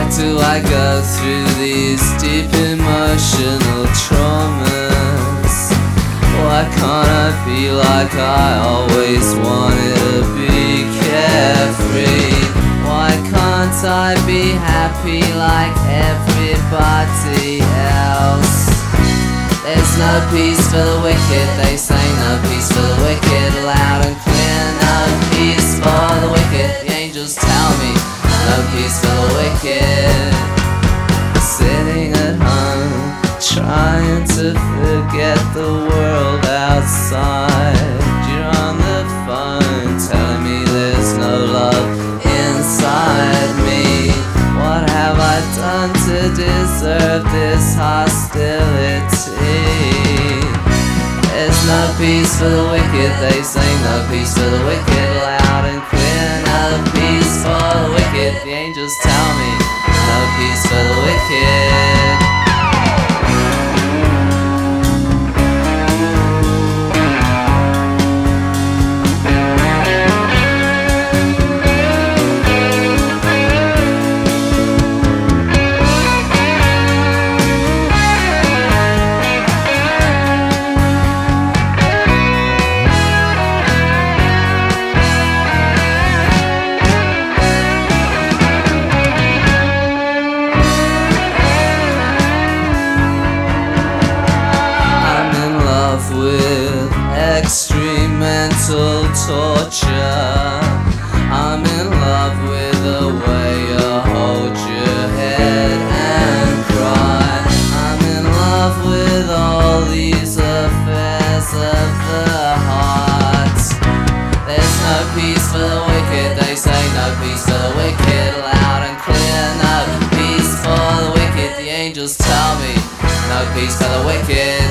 do I go through these deep emotional traumas? Why can't I be like I always wanted to be, carefree? Why can't I be happy like everybody else? There's no peace for the wicked, they say no peace for the wicked, loud and clear, no peace for the wicked. The angels tell me no peace for the wicked. Sitting at home, trying to forget the world outside. You're on the phone, telling me there's no love inside me. What have I done to deserve this hostility? There's no peace for the wicked, they say no peace for the wicked, loud and clear, no peace for the wicked. The angels tell me no peace for the wicked. With extreme mental torture, I'm in love with the way you hold your head and cry. I'm in love with all these affairs of the heart. There's no peace for the wicked, they say no peace for the wicked, loud and clear, no peace for the wicked. The angels tell me no peace for the wicked.